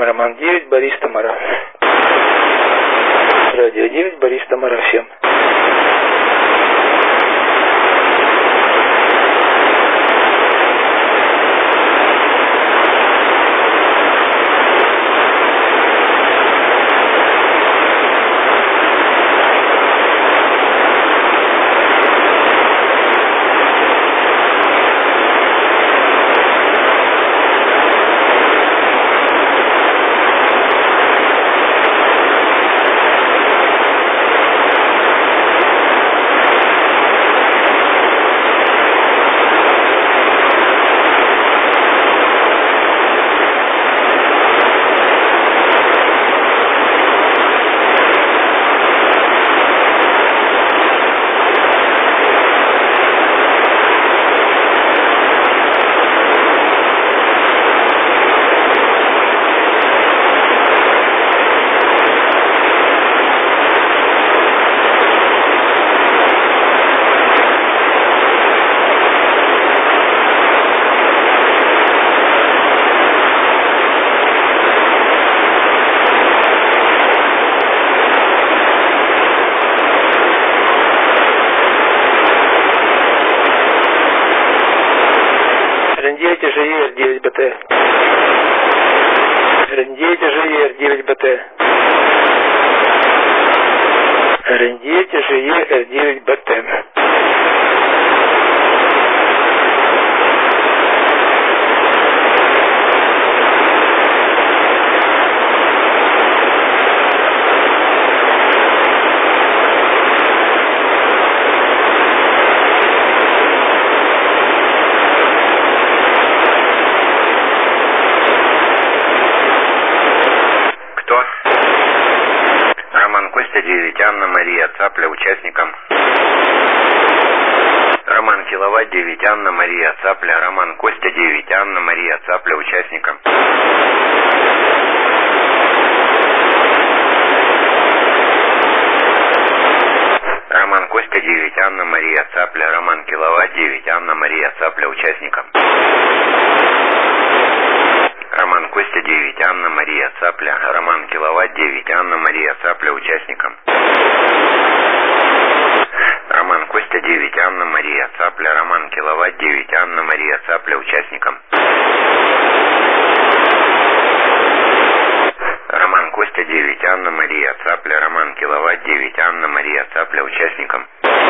Роман 9, Борис, Тамара. Радио 9, Борис, Тамара, всем. Рендейте ЖЕР 9БТ. Рендейте ЖЕР 9БТ. Рендейте ЖЕР 9БТ. Анна Мария Цапля участникам. Роман Киловатт 9, Анна Мария Цапля. Роман Костя 9, Анна Мария Цапля участникам. Роман Костя 9, Анна Мария Цапля. Роман Киловатт 9, Анна Мария Цапля участникам. Роман Костя 9, Анна Мария Цапля. Роман Киловатт 9, Анна Мария Цапля участникам. Роман Костя 9, Анна Мария Цапля. Роман Киловатт 9, Анна Мария Цапля участникам. Роман Костя 9, Анна Мария Цапля. Роман Киловатт 9, Анна Мария Цапля участникам.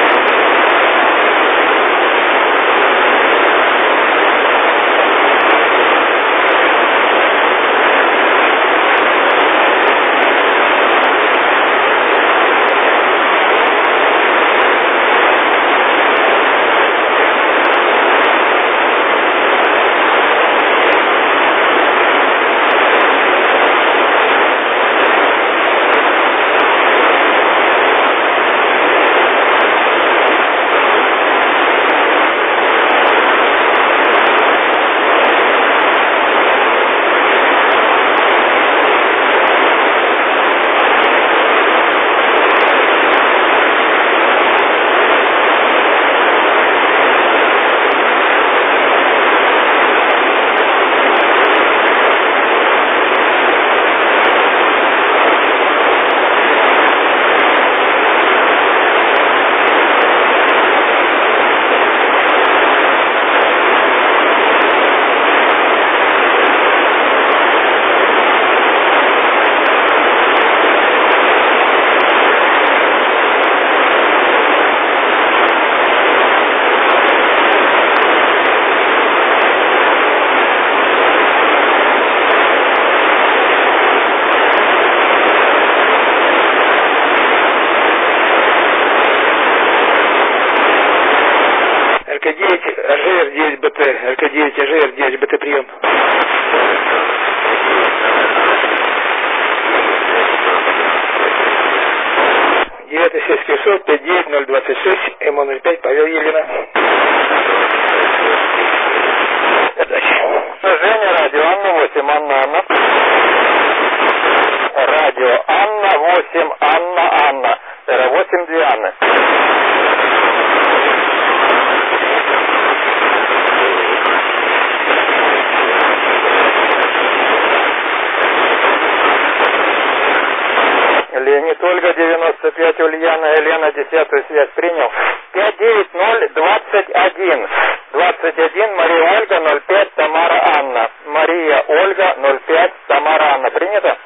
РК-9 АЖР 9БТ прием. Девятый сельский суд 59026 МО05 Павел Елена. Женя, радио Анна 8, Анна. Радио Анна 8, Анна. 8 2 Анны. Леонид Ольга 95, Ульяна Елена 10-ю связь принял. 590-21. 21 Мария Ольга 05 Тамара Анна. Мария Ольга 05 Тамара Анна. Принято?